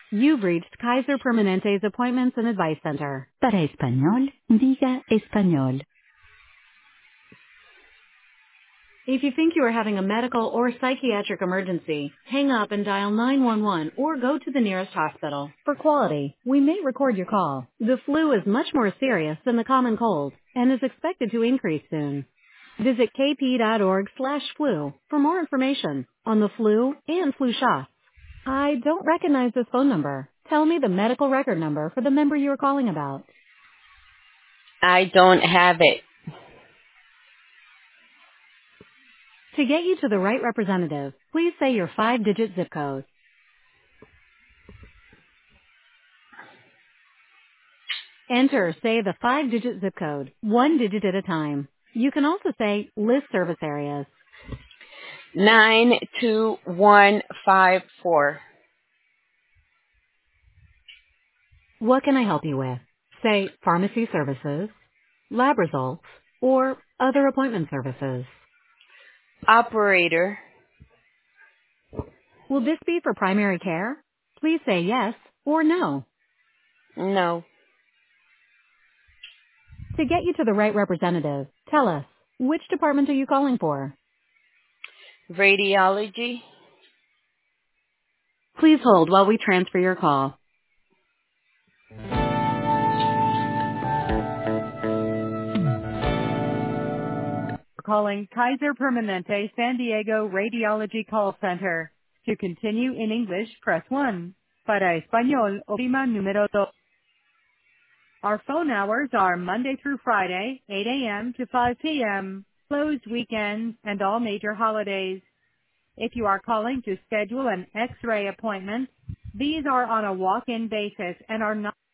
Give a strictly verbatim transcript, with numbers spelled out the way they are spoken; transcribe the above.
You've reached Kaiser Permanente's Appointments and Advice Center. Para español, diga español. If you think you are having a medical or psychiatric emergency, hang up and dial nine one one or go to the nearest hospital. For quality, we may record your call. The flu is much more serious than the common cold and is expected to increase soon. Visit kp.org slash flu for more information on the flu and flu shots. I don't recognize this phone number. Tell me the medical record number for the member you are calling about. I don't have it. To get you to the right representative, please say your five-digit zip code. Enter, say the five-digit zip code, one digit at a time. You can also say list service areas. nine two one five four. What can I help you with? Say pharmacy services, lab results, or other appointment services. Operator. Will this be for primary care? Please say yes or no. No. To get you to the right representative, tell us, which department are you calling for? Radiology. Please hold while we transfer your call. Calling Kaiser Permanente San Diego Radiology Call Center. To continue in English, press one. Para español, oprima número dos. Our phone hours are Monday through Friday, eight a.m. to five p.m., closed weekends, and all major holidays. If you are calling to schedule an X-ray appointment, these are on a walk-in basis and are not